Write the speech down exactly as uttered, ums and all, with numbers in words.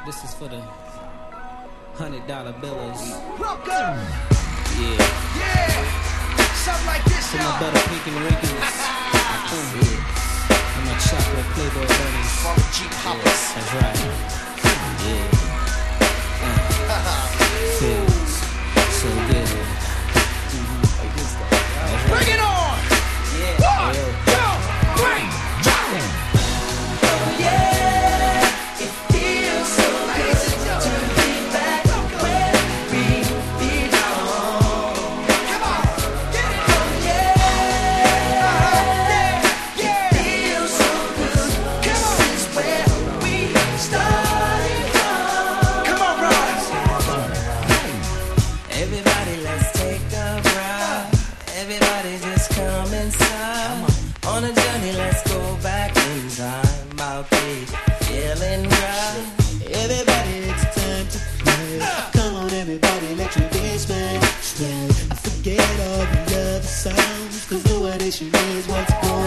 This is for the hundred dollar billers. Welcome. Yeah. Yeah. Something like this, To my y'all. butter pecan Rickens. Yeah. And my chocolate Playboy bunnies. From G Poppers. That's right. Yeah. Uh, feels so good. Mm-hmm. That's right. Bring it on. Yeah. One, Yo. two, three, drop it. Oh yeah, it feels so good to be back where we belong. Come on. Get it. Oh yeah, Yeah. Yeah. it feels so good. This is where we started from. Come on, Rise. Everybody, let's take a ride. Everybody, just come inside. On a journey, let's go back in time. I'll be feeling right. Everybody, it's time to play. Come on, everybody, let your baseman sway. Forget all the other sounds, cause the what issue is what's going